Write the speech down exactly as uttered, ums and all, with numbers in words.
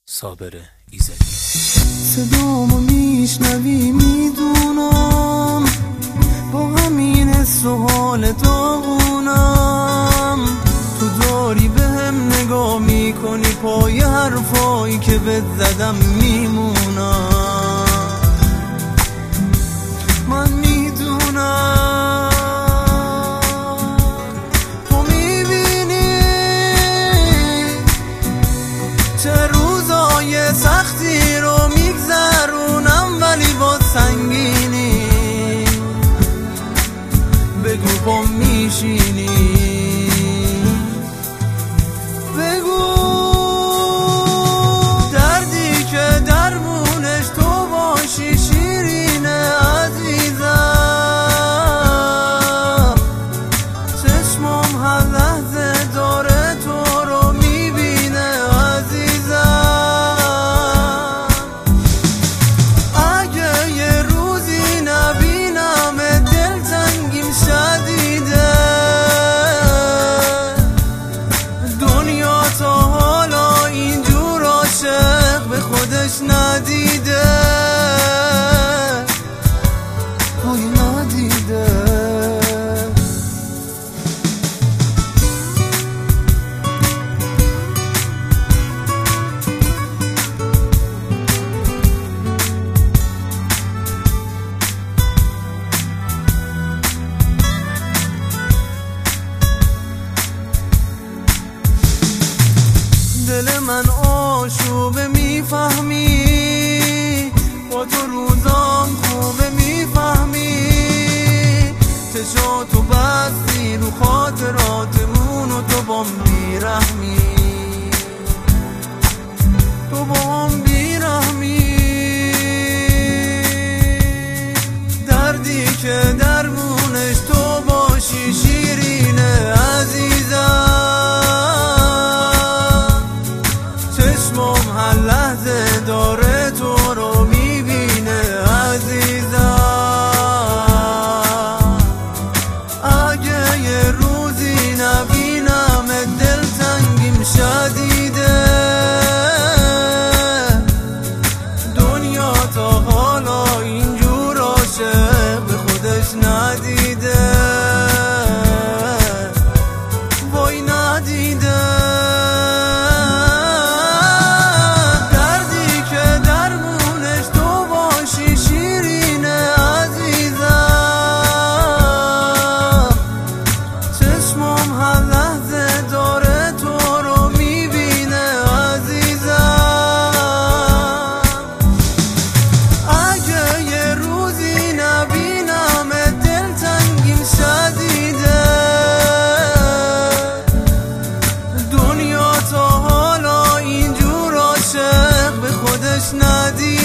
صابر ایزدی. صدامو میشنوی میدونم با همین حس و حال داغونم، تو داری به هم نگاه میکنی، پای حرفایی که بهت زدم میمونم. من میدونم تو میبینی چه روزای سختی رو میگذرونم، ولی با سنگینی بگو با میشینی، بگو دردی که درمونش تو باشی شیرینه عزیزم. چشمم هر لحظه داره تو رو میبینه عزیزم. اگه یه روزی نبینم دلتنگیم شدیده، دنیا تا حالا اینجور عاشق به خودش ندیده، وای ندیده. دل من آشوبه میفهمی، با تو روزام خوبه میفهمی، چشاتو بستی رو خاطراتمون و تو بام بیرحمی، تو بام بیرحمی. دردی که درمونش تو باشی شیرینه عزیزم. چشمم هر لحظه داره تو رو میبینه عزیزم. اگه یه روزی نبینم دلتنگیم شدیده، دنیا تا حالا اینجور عاشق به خودش ندیده، وای ندیده. Nadie